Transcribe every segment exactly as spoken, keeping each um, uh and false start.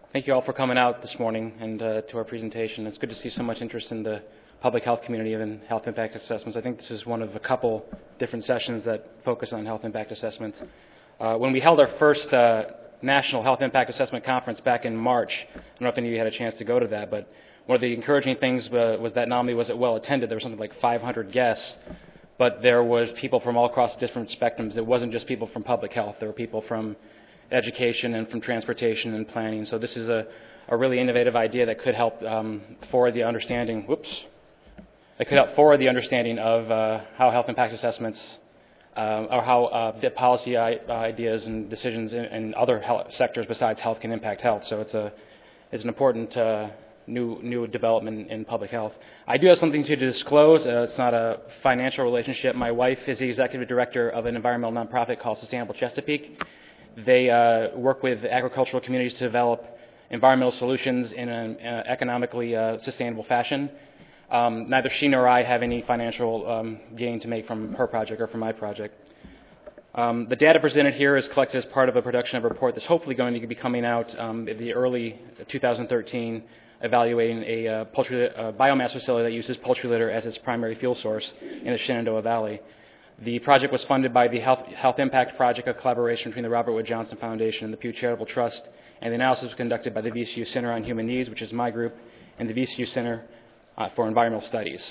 Thank you all for coming out this morning and uh, to our presentation. It's good to see so much interest in the public health community and health impact assessments. I think this is one of a couple different sessions that focus on health impact assessment. Uh, when we held our first uh, National Health Impact Assessment Conference back in March, I don't know if any of you had a chance to go to that, but one of the encouraging things uh, was that not only was it well attended, there was something like five hundred guests, but there was people from all across different spectrums. It wasn't just people from public health. There were people from education and from transportation and planning. So this is a, a really innovative idea that could help um, forward the understanding, whoops, it could help forward the understanding of uh, how health impact assessments uh, or how uh, policy I- ideas and decisions in, in other health sectors besides health can impact health. So it's a it's an important uh, new new development in public health. I do have something to disclose. Uh, it's not a financial relationship. My wife is the executive director of an environmental nonprofit called Sustainable Chesapeake. They uh, work with agricultural communities to develop environmental solutions in an uh, economically uh, sustainable fashion. Um, neither she nor I have any financial um, gain to make from her project or from my project. Um, the data presented here is collected as part of a production of a report that's hopefully going to be coming out um, in the early two thousand thirteen, evaluating a uh, poultry, uh, biomass facility that uses poultry litter as its primary fuel source in the Shenandoah Valley. The project was funded by the Health, Health Impact Project, a collaboration between the Robert Wood Johnson Foundation and the Pew Charitable Trust, and the analysis was conducted by the V C U Center on Human Needs, which is my group, and the V C U Center uh, for Environmental Studies.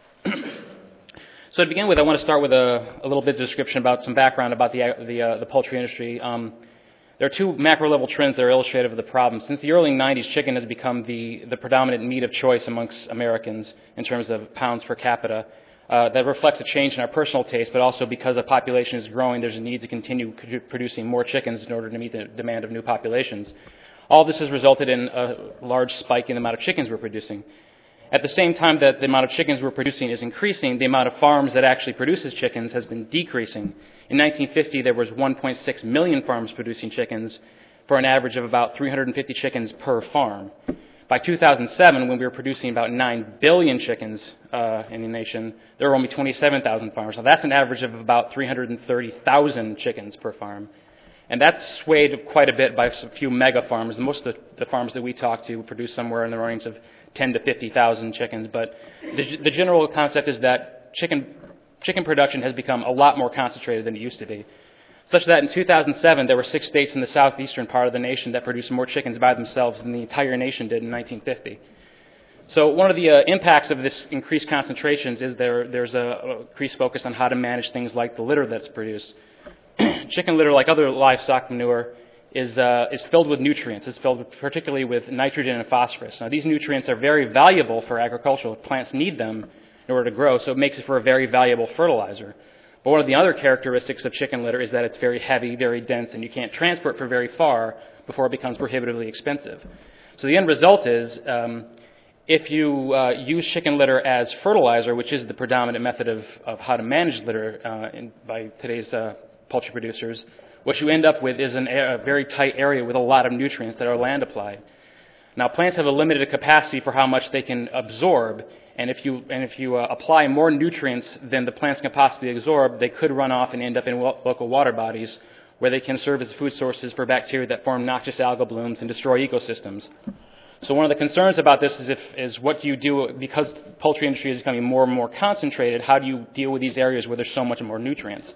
So to begin with, I want to start with a, a little bit of description about some background about the, the, uh, the poultry industry. Um, there are two macro-level trends that are illustrative of the problem. Since the early nineties, chicken has become the, the predominant meat of choice amongst Americans in terms of pounds per capita. Uh, that reflects a change in our personal taste, but also because the population is growing, there's a need to continue producing more chickens in order to meet the demand of new populations. All this has resulted in a large spike in the amount of chickens we're producing. At the same time that the amount of chickens we're producing is increasing, the amount of farms that actually produces chickens has been decreasing. In nineteen fifty, there was one point six million farms producing chickens for an average of about three hundred fifty chickens per farm. By two thousand seven, when we were producing about nine billion chickens uh, in the nation, there were only twenty-seven thousand farms. Now, that's an average of about three hundred thirty thousand chickens per farm. And that's swayed quite a bit by a few mega farms. Most of the, the farms that we talk to produce somewhere in the range of ten to fifty thousand chickens. But the, the general concept is that chicken, chicken production has become a lot more concentrated than it used to be, such that in two thousand seven, there were six states in the southeastern part of the nation that produced more chickens by themselves than the entire nation did in nineteen fifty. So one of the uh, impacts of this increased concentrations is there, there's a, a increased focus on how to manage things like the litter that's produced. Chicken litter, like other livestock manure, is, uh, is filled with nutrients. It's filled with, particularly with nitrogen and phosphorus. Now, these nutrients are very valuable for agriculture. Plants need them in order to grow, so it makes it for a very valuable fertilizer. But one of the other characteristics of chicken litter is that it's very heavy, very dense, and you can't transport it for very far before it becomes prohibitively expensive. So the end result is, um, if you uh, use chicken litter as fertilizer, which is the predominant method of, of how to manage litter uh, in, by today's uh, poultry producers, what you end up with is an, a very tight area with a lot of nutrients that are land applied. Now, plants have a limited capacity for how much they can absorb, and if you and if you uh, apply more nutrients than the plants can possibly absorb, they could run off and end up in lo- local water bodies where they can serve as food sources for bacteria that form noxious algal blooms and destroy ecosystems. So one of the concerns about this is if is what do you do because the poultry industry is becoming more and more concentrated. How do you deal with these areas where there's so much more nutrients?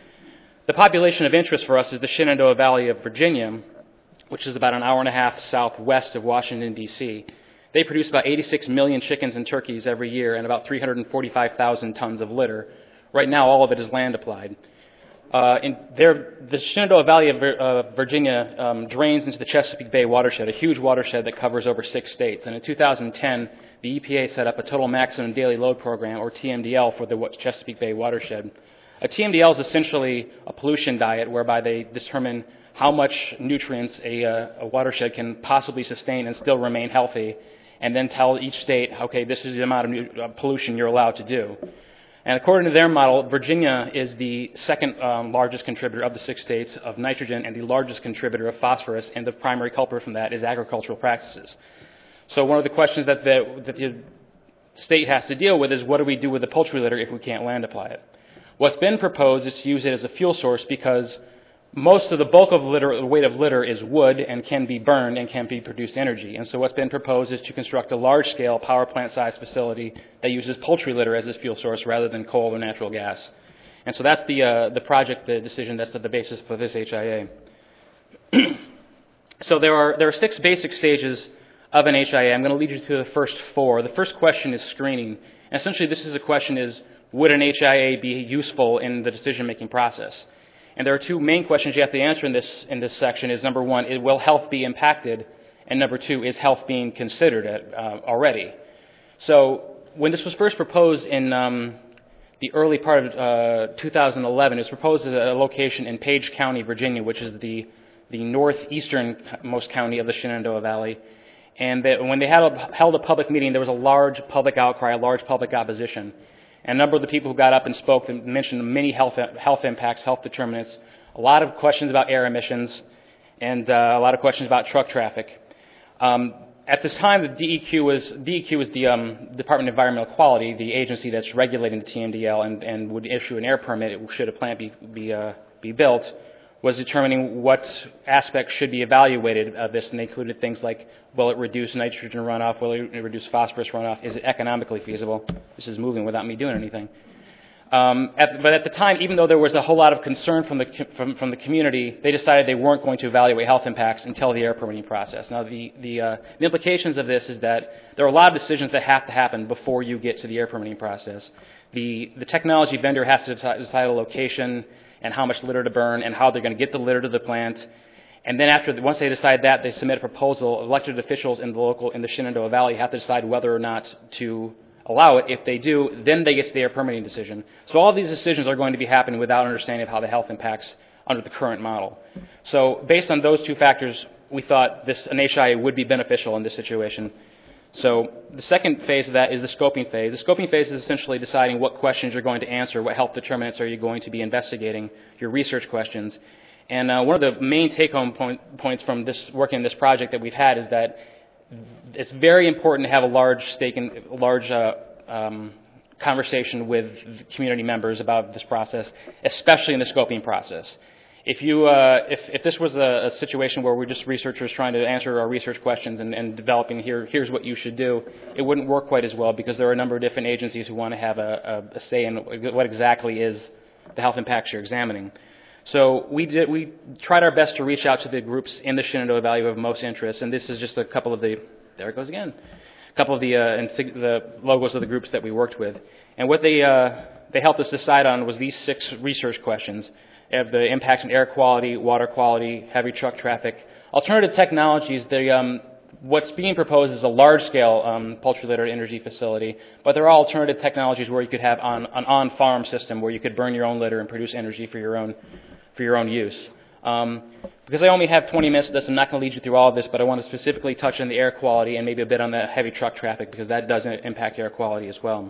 The population of interest for us is the Shenandoah Valley of Virginia, which is about an hour and a half southwest of Washington, D C They produce about eighty-six million chickens and turkeys every year and about three hundred forty-five thousand tons of litter. Right now, all of it is land applied. Uh, in there, the Shenandoah Valley of uh, Virginia um, drains into the Chesapeake Bay watershed, a huge watershed that covers over six states. And in two thousand ten, the E P A set up a Total Maximum Daily Load Program, or T M D L, for the Chesapeake Bay watershed. A T M D L is essentially a pollution diet whereby they determine how much nutrients a, uh, a watershed can possibly sustain and still remain healthy, and then tell each state, okay, this is the amount of nu- uh, pollution you're allowed to do. And according to their model, Virginia is the second um, largest contributor of the six states of nitrogen and the largest contributor of phosphorus, and the primary culprit from that is agricultural practices. So one of the questions that the, that the state has to deal with is, what do we do with the poultry litter if we can't land apply it? What's been proposed is to use it as a fuel source because most of the bulk of litter, the weight of litter is wood and can be burned and can be produced energy. And so what's been proposed is to construct a large-scale power plant-sized facility that uses poultry litter as its fuel source rather than coal or natural gas. And so that's the, uh, the project, the decision that's at the basis for this H I A. So there are, there are six basic stages of an H I A. I'm going to lead you to the first four. The first question is screening. And essentially this is a question is, would an H I A be useful in the decision-making process? And there are two main questions you have to answer in this, in this section is, number one, is will health be impacted? And number two, is health being considered uh, already? So when this was first proposed in um, the early part of uh, two thousand eleven, it was proposed as a location in Page County, Virginia, which is the, the northeasternmost county of the Shenandoah Valley. And that when they had a, held a public meeting, there was a large public outcry, a large public opposition. And a number of the people who got up and spoke mentioned many health, health impacts, health determinants, a lot of questions about air emissions, and uh, a lot of questions about truck traffic. Um, at this time, the D E Q was, D E Q was the um, Department of Environmental Quality, the agency that's regulating the T M D L and, and would issue an air permit should a plant be, be, uh, be built, was determining what aspects should be evaluated of this, and they included things like, will it reduce nitrogen runoff, will it reduce phosphorus runoff, is it economically feasible? This is moving without me doing anything. Um, at, but at the time, even though there was a whole lot of concern from the, from, from the community, they decided they weren't going to evaluate health impacts until the air permitting process. Now, the, the, uh, the implications of this is that there are a lot of decisions that have to happen before you get to the air permitting process. The, the technology vendor has to decide a location and how much litter to burn and how they're going to get the litter to the plant. And then after, once they decide that, they submit a proposal. Elected officials in the local, in the Shenandoah Valley have to decide whether or not to allow it. If they do, then they get to the air permitting decision. So all of these decisions are going to be happening without understanding of how the health impacts under the current model. So based on those two factors, we thought this, an H I A would be beneficial in this situation. So the second phase of that is the scoping phase. The scoping phase is essentially deciding what questions you're going to answer, what health determinants are you going to be investigating, your research questions. And uh, one of the main take-home point, points from this working in this project that we've had is that it's very important to have a large stake in large uh, um, conversation with community members about this process, especially in the scoping process. If you, uh, if, if this was a, a situation where we're just researchers trying to answer our research questions and, and developing here, here's what you should do, it wouldn't work quite as well because there are a number of different agencies who want to have a, a, a say in what exactly is the health impacts you're examining. So we did, we tried our best to reach out to the groups in the Shenandoah Valley who have most interest, and this is just a couple of the, there it goes again, a couple of the, uh, the logos of the groups that we worked with. And what they, uh, they helped us decide on was these six research questions. Of the impacts on air quality, water quality, heavy truck traffic. Alternative technologies, they, um, what's being proposed is a large-scale um, poultry litter energy facility, but there are alternative technologies where you could have on, an on-farm system where you could burn your own litter and produce energy for your own, for your own use. Um, because I only have twenty minutes of this, I'm not going to lead you through all of this, but I want to specifically touch on the air quality and maybe a bit on the heavy truck traffic because that does impact air quality as well.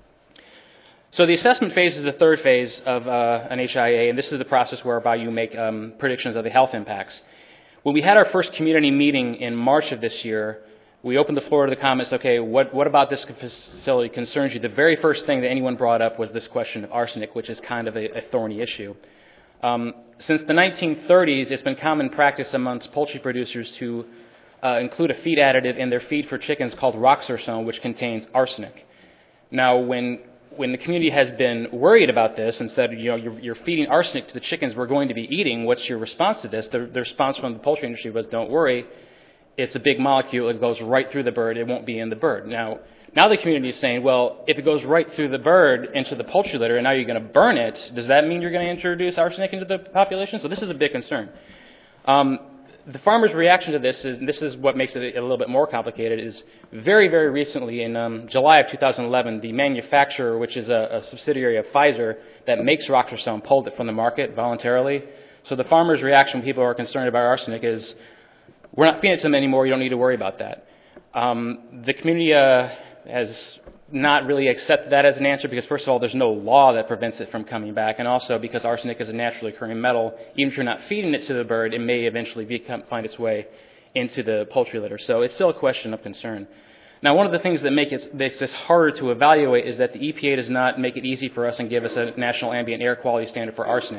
So the assessment phase is the third phase of uh, an H I A, and this is the process whereby you make um, predictions of the health impacts. When we had our first community meeting in March of this year, we opened the floor to the comments, okay, what, what about this facility concerns you? The very first thing that anyone brought up was this question of arsenic, which is kind of a, a thorny issue. Um, since the nineteen thirties, it's been common practice amongst poultry producers to uh, include a feed additive in their feed for chickens called roxarsone, which contains arsenic. Now, when When the community has been worried about this and said, you know, you're, you're feeding arsenic to the chickens we're going to be eating, what's your response to this? The, the response from the poultry industry was, don't worry, it's a big molecule, it goes right through the bird, it won't be in the bird. Now, now the community is saying, well, if it goes right through the bird into the poultry litter and now you're going to burn it, does that mean you're going to introduce arsenic into the population? So this is a big concern. Um, The farmer's reaction to this is, and this is what makes it a little bit more complicated, is very, very recently in um, July of two thousand eleven, the manufacturer, which is a, a subsidiary of Pfizer that makes roxarsone, pulled it from the market voluntarily. So the farmer's reaction when people are concerned about arsenic is, we're not feeding it to them anymore, you don't need to worry about that. Um, the community uh, has not really accepted that as an answer because, first of all, there's no law that prevents it from coming back, and also because arsenic is a naturally occurring metal, even if you're not feeding it to the bird, it may eventually become, find its way into the poultry litter. So it's still a question of concern. Now, one of the things that make it, makes this harder to evaluate is that the E P A does not make it easy for us and give us a national ambient air quality standard for arsenic.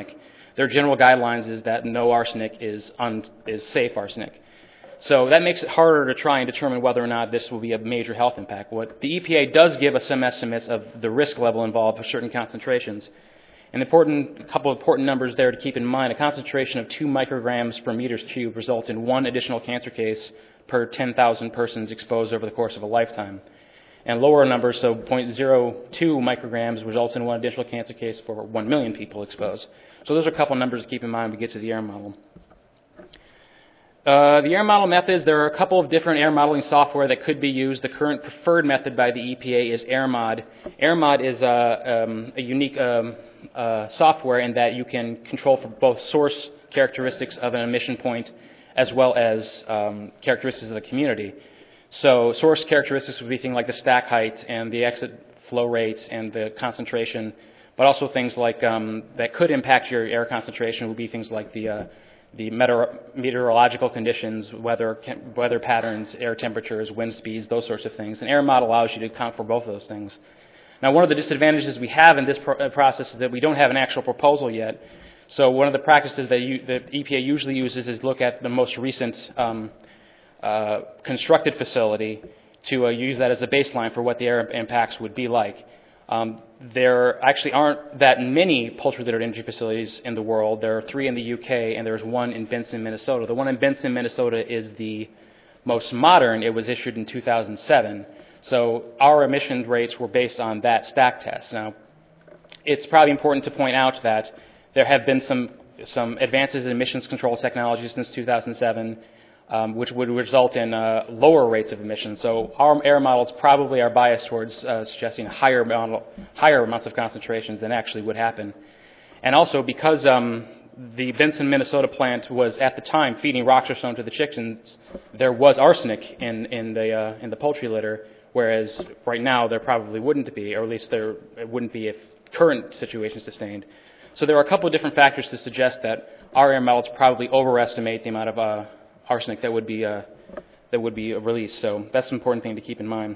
their general guidelines is that no arsenic is, un, is safe arsenic. So that makes it harder to try and determine whether or not this will be a major health impact. What the E P A does give us some estimates of the risk level involved for certain concentrations. An important, a couple of important numbers there to keep in mind: a concentration of two micrograms per meters cubed results in one additional cancer case per ten thousand persons exposed over the course of a lifetime. And lower numbers, so zero point zero two micrograms, results in one additional cancer case for one million people exposed. So those are a couple of numbers to keep in mind when we get to the air model. Uh, the air model methods, there are a couple of different air modeling software that could be used. The current preferred method by the E P A is AirMod. AirMod is a, um, a unique um, uh, software in that you can control for both source characteristics of an emission point as well as um, characteristics of the community. So source characteristics would be things like the stack height and the exit flow rates and the concentration, but also things like um, that could impact your air concentration would be things like the uh, the meteor meteorological conditions, weather weather patterns, air temperatures, wind speeds, those sorts of things. And AirMod allows you to account for both of those things. Now, one of the disadvantages we have in this pro process is that we don't have an actual proposal yet. So one of the practices that you, the E P A usually uses is look at the most recent um, uh, constructed facility to uh, use that as a baseline for what the air impacts would be like. Um, there actually aren't that many poultry-littered energy facilities in the world. There are three in the U K, and there's one in Benson, Minnesota. The one in Benson, Minnesota is the most modern. It was issued in two thousand seven. So our emission rates were based on that stack test. Now, it's probably important to point out that there have been some, some advances in emissions control technology since two thousand seven, Um, which would result in uh, lower rates of emissions. So our air models probably are biased towards uh, suggesting higher, model, higher amounts of concentrations than actually would happen. And also because um, the Benson, Minnesota plant was at the time feeding Roxurstone to the chickens, there was arsenic in, in, the, uh, in the poultry litter, whereas right now there probably wouldn't be, or at least there it wouldn't be if current situation sustained. So there are a couple of different factors to suggest that our air models probably overestimate the amount of uh, arsenic that would be uh, that would be released. So that's an important thing to keep in mind.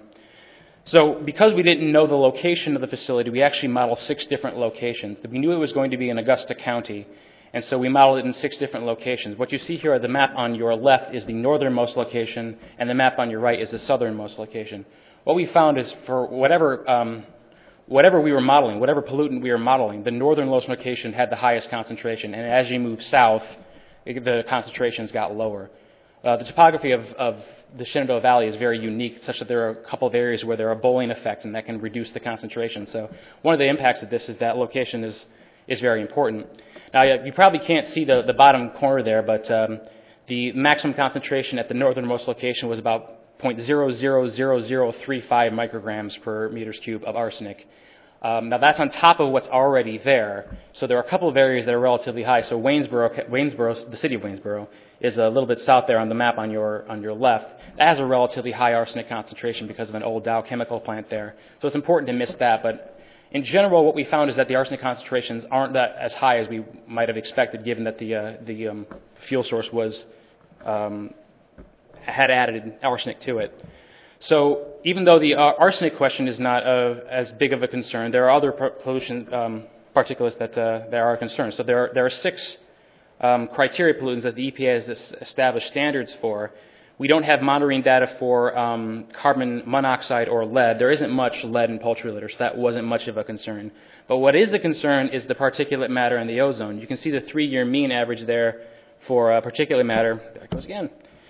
So because we didn't know the location of the facility, we actually modeled six different locations. We knew it was going to be in Augusta County, and so we modeled it in six different locations. What you see here, the map on your left is the northernmost location, and the map on your right is the southernmost location. What we found is for whatever um, whatever we were modeling, whatever pollutant we were modeling, the northernmost location had the highest concentration, and as you move south, it, the concentrations got lower. Uh, the topography of, of the Shenandoah Valley is very unique, such that there are a couple of areas where there are bowling effects, and that can reduce the concentration. So one of the impacts of this is that location is, is very important. Now, you probably can't see the, the bottom corner there, but um, the maximum concentration at the northernmost location was about zero point zero zero zero zero three five micrograms per meters cubed of arsenic. Um, now, that's on top of what's already there. So there are a couple of areas that are relatively high. So Waynesboro, Waynesboro, the city of Waynesboro, is a little bit south there on the map on your, on your left. That has a relatively high arsenic concentration because of an old Dow chemical plant there. So it's important to miss that. But in general, what we found is that the arsenic concentrations aren't that as high as we might have expected, given that the, uh, the um, fuel source was, um, had added arsenic to it. So even though the uh, arsenic question is not uh, as big of a concern, there are other pollution um, particulates that, uh, that are a concern. So there are, there are six um, criteria pollutants that the E P A has established standards for. We don't have monitoring data for um, carbon monoxide or lead. There isn't much lead in poultry litter, so that wasn't much of a concern. But what is the concern is the particulate matter and the ozone. You can see the three-year mean average there for uh, particulate matter, there it goes again,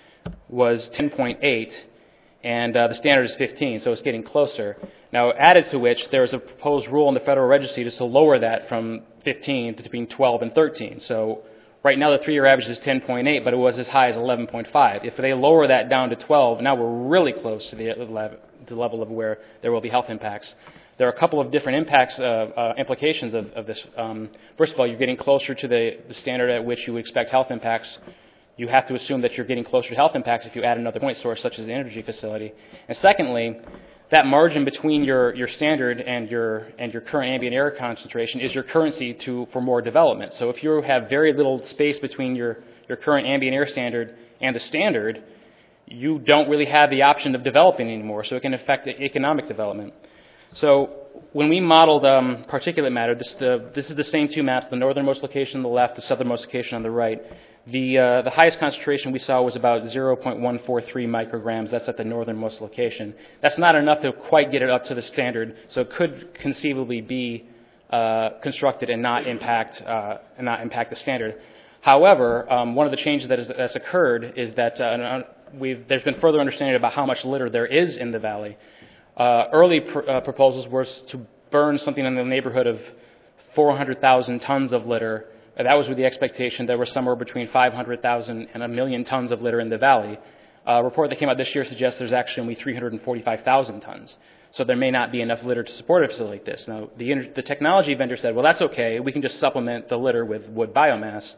was ten point eight. And uh, the standard is fifteen, so it's getting closer. Now, added to which, there is a proposed rule in the Federal Register to lower that from fifteen to between twelve and thirteen. So right now the three-year average is ten point eight, but it was as high as eleven point five. If they lower that down to twelve, now we're really close to the level, the level of where there will be health impacts. There are a couple of different impacts, uh, uh, implications of, of this. Um, first of all, you're getting closer to the, the standard at which you would expect health impacts. You have to assume that you're getting closer to health impacts if you add another point source, such as the energy facility. And secondly, that margin between your, your standard and your, and your current ambient air concentration is your currency to, for more development. So if you have very little space between your, your current ambient air standard and the standard, you don't really have the option of developing anymore, so it can affect the economic development. So when we modeled um, particulate matter, this, the, this is the same two maps, the northernmost location on the left, the southernmost location on the right. The, uh, the highest concentration we saw was about zero point one four three micrograms. That's at the northernmost location. That's not enough to quite get it up to the standard, so it could conceivably be uh, constructed and not impact uh, and not impact the standard. However, um, one of the changes that is, that's occurred is that uh, we've, there's been further understanding about how much litter there is in the valley. Uh, early pr uh, proposals were to burn something in the neighborhood of four hundred thousand tons of litter. That was with the expectation there were somewhere between five hundred thousand and a million tons of litter in the valley. Uh, a report that came out this year suggests there's actually only three hundred forty-five thousand tons. So there may not be enough litter to support a facility like this. Now, the, the technology vendor said, well, that's okay. We can just supplement the litter with wood biomass.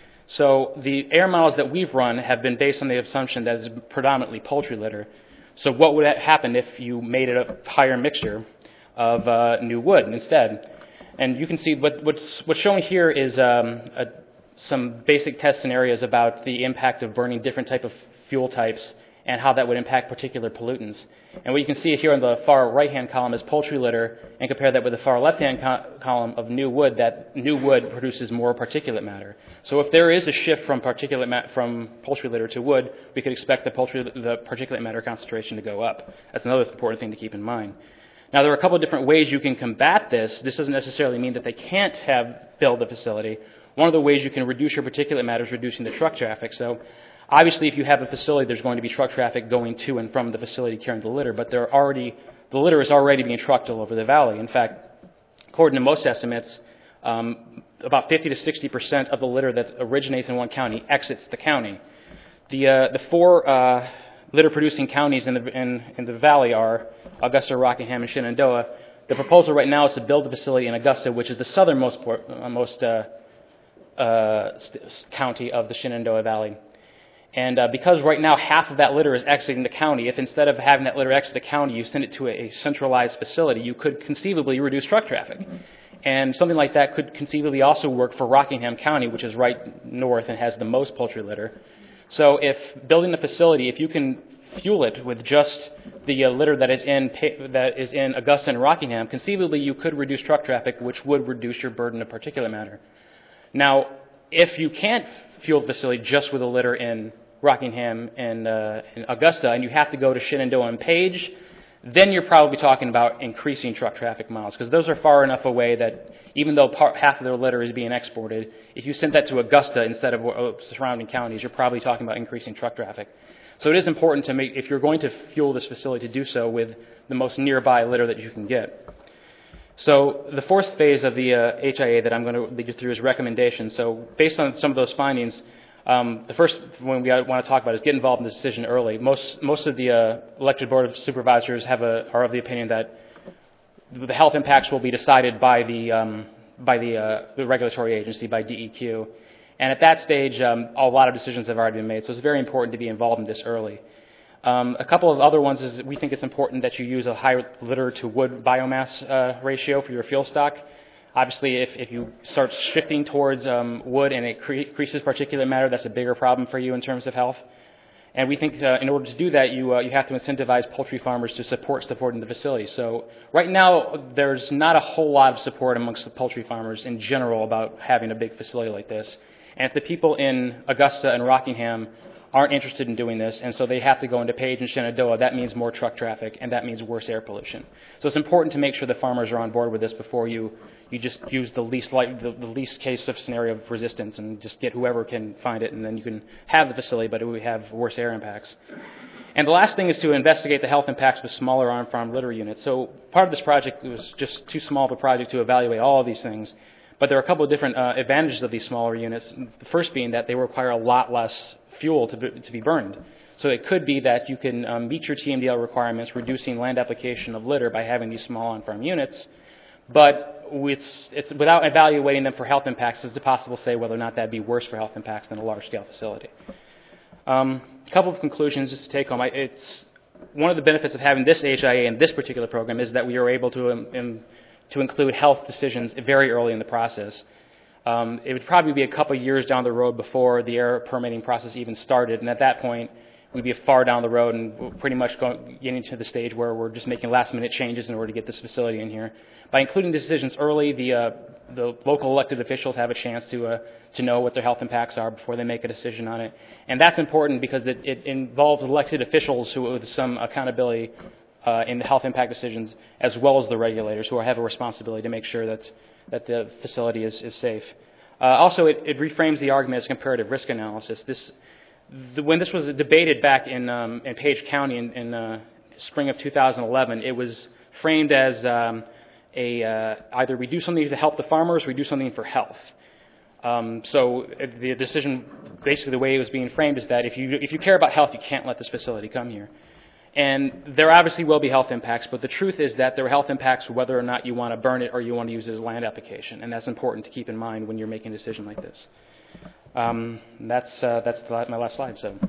So the air models that we've run have been based on the assumption that it's predominantly poultry litter. So what would happen if you made it a higher mixture of uh, new wood instead? And you can see what, what's, what's shown here is um, a, some basic test scenarios about the impact of burning different type of fuel types and how that would impact particular pollutants. And what you can see here on the far right-hand column is poultry litter, and compare that with the far left-hand co column of new wood. That new wood produces more particulate matter. So if there is a shift from particulate ma from poultry litter to wood, we could expect the poultry the particulate matter concentration to go up. That's another important thing to keep in mind. Now, there are a couple of different ways you can combat this. This doesn't necessarily mean that they can't have build a facility. One of the ways you can reduce your particulate matter is reducing the truck traffic. So obviously, if you have a facility, there's going to be truck traffic going to and from the facility carrying the litter, but there are already, the litter is already being trucked all over the valley. In fact, according to most estimates, um, about fifty to sixty percent of the litter that originates in one county exits the county. The, uh, the four uh, litter-producing counties in the, in, in the valley are Augusta, Rockingham, and Shenandoah. The proposal right now is to build a facility in Augusta, which is the southernmost port, uh, most, uh, uh, county of the Shenandoah Valley. And uh, because right now half of that litter is exiting the county, if instead of having that litter exit the county, you send it to a, a centralized facility, you could conceivably reduce truck traffic. And something like that could conceivably also work for Rockingham County, which is right north and has the most poultry litter. So if building a facility, if you can fuel it with just the uh, litter that is in that is in Augusta and Rockingham, conceivably you could reduce truck traffic, which would reduce your burden of particulate matter. Now, if you can't fuel the facility just with a litter in Rockingham and uh, in Augusta, and you have to go to Shenandoah and Page, then you're probably talking about increasing truck traffic miles, because those are far enough away that even though part, half of their litter is being exported, if you sent that to Augusta instead of uh, surrounding counties, you're probably talking about increasing truck traffic. So it is important to make, if you're going to fuel this facility, to do so with the most nearby litter that you can get. So the fourth phase of the uh, H I A that I'm going to lead you through is recommendations. So based on some of those findings, um, the first one we want to talk about is get involved in the decision early. Most most of the uh, elected board of supervisors have a, are of the opinion that the health impacts will be decided by the um, by the, uh, the regulatory agency, by D E Q. And at that stage, um, a lot of decisions have already been made. So it's very important to be involved in this early. Um, a couple of other ones is we think it's important that you use a high litter to wood biomass uh, ratio for your fuel stock. Obviously, if, if you start shifting towards um, wood and it cre increases particulate matter, that's a bigger problem for you in terms of health. And we think uh, in order to do that, you, uh, you have to incentivize poultry farmers to support supporting the facility. So right now, there's not a whole lot of support amongst the poultry farmers in general about having a big facility like this. And if the people in Augusta and Rockingham aren't interested in doing this, and so they have to go into Page and Shenandoah, that means more truck traffic, and that means worse air pollution. So it's important to make sure the farmers are on board with this before you, you just use the least, light, the, the least case of scenario of resistance and just get whoever can find it, and then you can have the facility, but it would have worse air impacts. And the last thing is to investigate the health impacts with smaller on-farm litter units. So part of this project was just too small of a project to evaluate all of these things. But there are a couple of different uh, advantages of these smaller units. The first being that they require a lot less fuel to be, to be burned. So it could be that you can um, meet your T M D L requirements, reducing land application of litter by having these small on-farm units. But it's, it's, without evaluating them for health impacts, it's impossible to say whether or not that would be worse for health impacts than a large-scale facility. Um, a couple of conclusions just to take home. I, it's, one of the benefits of having this H I A and this particular program is that we are able to um, um, to include health decisions very early in the process. Um, it would probably be a couple years down the road before the air permitting process even started, and at that point, we'd be far down the road and we're pretty much going, getting to the stage where we're just making last-minute changes in order to get this facility in here. By including decisions early, the uh, the local elected officials have a chance to uh, to know what their health impacts are before they make a decision on it, and that's important because it, it involves elected officials who with some accountability uh, in the health impact decisions, as well as the regulators who have a responsibility to make sure that that the facility is is safe. Uh, also, it, it reframes the argument as comparative risk analysis. This The, when this was debated back in, um, in Page County in, in uh, spring of two thousand eleven, it was framed as um, a uh, either we do something to help the farmers or we do something for health. Um, so the decision, basically the way it was being framed is that if you, if you care about health, you can't let this facility come here. And there obviously will be health impacts, but the truth is that there are health impacts whether or not you want to burn it or you want to use it as land application, and that's important to keep in mind when you're making a decision like this. Um, that's uh, that's the, my last slide. So.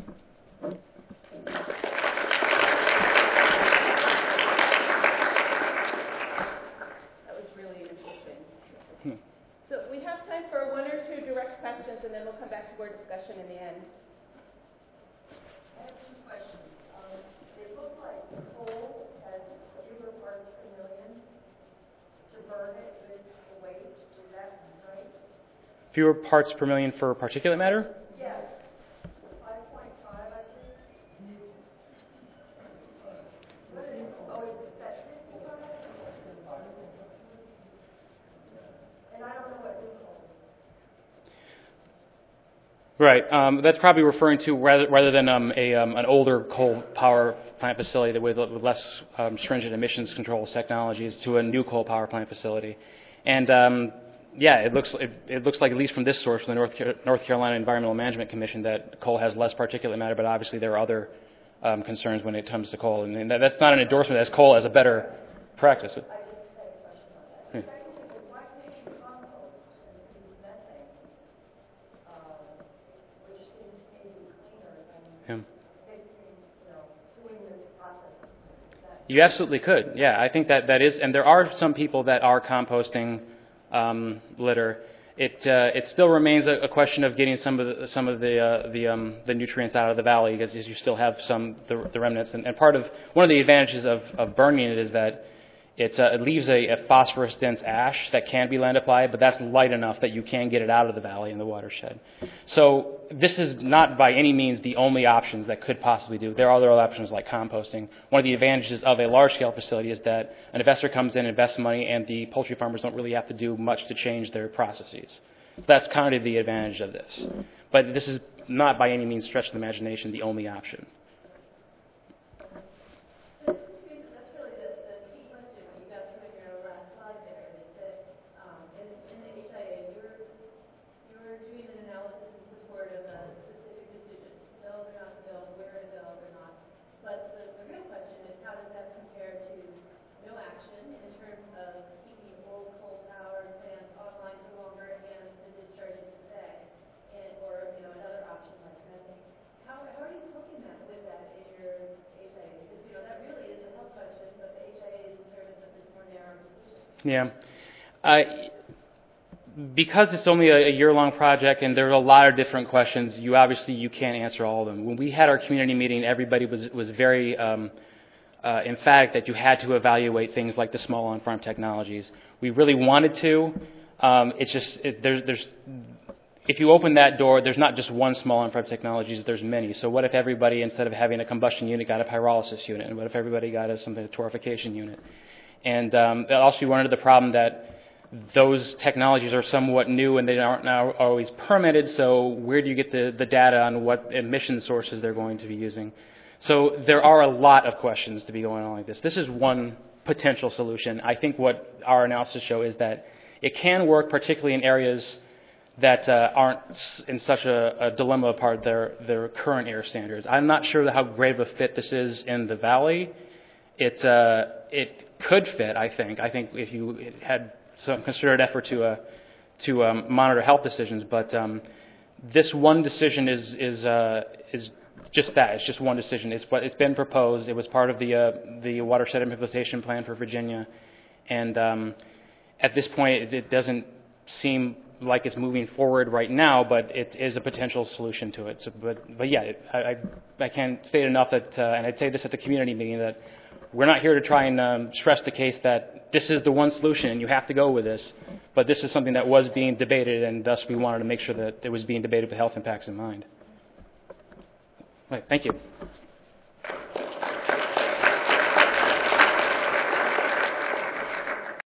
That was really interesting. Hmm. So we have time for one or two direct questions, and then we'll come back to more discussion in the end. I have two questions. Um, it looks like coal has fewer parts per million to burn it with the waste. Is that right? Fewer parts per million for particulate matter? Yes. five point five, I think. What is, oh, is that fifty-five? And I don't know what new coal is. Right. Um, that's probably referring to rather, rather than um, a, um, an older coal power plant facility that with, with less um, stringent emissions control technologies to a new coal power plant facility. And um, yeah, it looks it, it looks like, at least from this source, from the North, North Carolina Environmental Management Commission, that coal has less particulate matter, but obviously there are other um, concerns when it comes to coal. And, and that, that's not an endorsement as coal as a better practice. I just had a question on that. Hmm. Secondly, why can't you compost and use methane, uh, which seems maybe cleaner than Yeah. fixing, you know, doing this process? You absolutely could. Yeah, I think that that is, and there are some people that are composting um, litter. It uh, it still remains a, a question of getting some of the some of the uh, the um, the nutrients out of the valley, because you still have some the, the remnants. And, and part of one of the advantages of, of burning it is that it, uh, it leaves a, a phosphorus dense ash that can be land applied, but that's light enough that you can get it out of the valley and the watershed. So this is not by any means the only options that could possibly do. There are other options like composting. One of the advantages of a large-scale facility is that an investor comes in, invests money, and the poultry farmers don't really have to do much to change their processes. So that's kind of the advantage of this. But this is not by any means stretch of the imagination the only option. Yeah. Uh, because it's only a, a year-long project and there are a lot of different questions, you obviously you can't answer all of them. When we had our community meeting, everybody was was very um, uh, emphatic that you had to evaluate things like the small on-farm technologies. We really wanted to. Um, it's just it, there's there's if you open that door, there's not just one small on-farm technologies, there's many. So what if everybody, instead of having a combustion unit, got a pyrolysis unit? And what if everybody got a, something, a torrefication unit? And um, also you run into the problem that those technologies are somewhat new and they aren't now always permitted, so where do you get the, the data on what emission sources they're going to be using? So there are a lot of questions to be going on like this. This is one potential solution. I think what our analysis show is that it can work, particularly in areas that uh, aren't in such a, a dilemma apart their their current air standards. I'm not sure how great of a fit this is in the valley. It uh, it could fit, I think. I think if you had some concerted effort to uh, to um, monitor health decisions, but um, this one decision is is uh, is just that. It's just one decision. It's what it's been proposed. It was part of the uh, the watershed implementation plan for Virginia, and um, at this point, it, it doesn't seem like it's moving forward right now, but it is a potential solution to it. So, but, but yeah, it, I, I, I can't state enough that, uh, and I'd say this at the community meeting, that we're not here to try and um, stress the case that this is the one solution and you have to go with this, but this is something that was being debated, and thus we wanted to make sure that it was being debated with health impacts in mind. Right, thank you.